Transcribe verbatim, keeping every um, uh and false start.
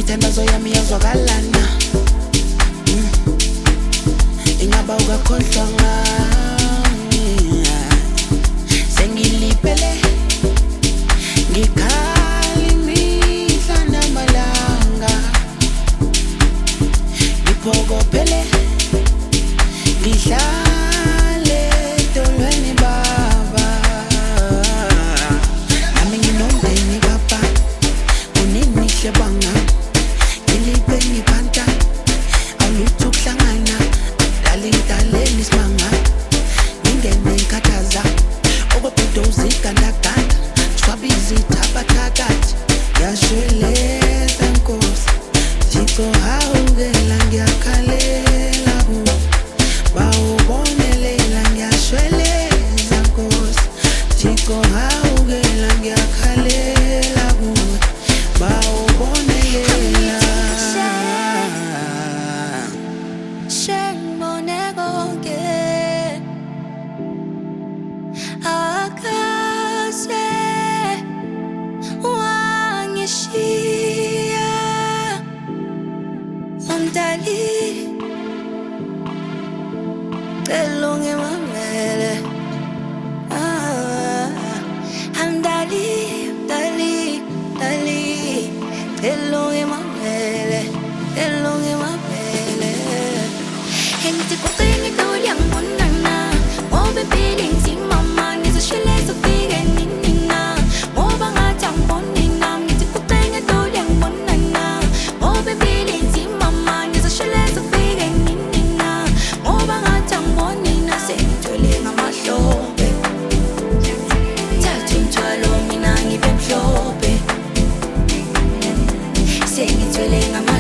Imithandazo yami yazwakalana. Mm. Ingaba ukakhohlwa ngami. Sengilipele ngikhala imihla namalanga. Ngiphokopele ngihlale edolweni baba. Nami nginomndeni baba, kunini hlebanga. Ngilipe ngiphanta, awulutho ukuhlangana. Dale ngidalele isimanga, ngingene ngikhathaza. Okwebhudozi igandaganda, shwabizi ithabathakathi. Ngiyashweleza Nkosi, Thixo hawukela ngiyakhalela kuwe. Bawubonelela ngiyashweleza Nkosi, Thixo hawukela ngiyakhalela kuwe. Bawubonelela. Shengibone konke akaze wangishiya Umdali cela ungimamele. Ah, Hamdali, Dali, Dali, cela ungimamele, cela ungimamele. Hengithi kuqine idoli yangibonana, ngoba impilo inzima mama, ngizoshiyela sifike nini na, ngoba ngathi angiboni na. Ngithi kuqine idoli yangibonana, ngoba impilo inzima mama, ngizoshiyela sifike nini na, ngoba ngathi angiboni na. Sengithwele ngamahlombe, thatha umthwalo mina ngibe mhlophe. Sengithwele ngama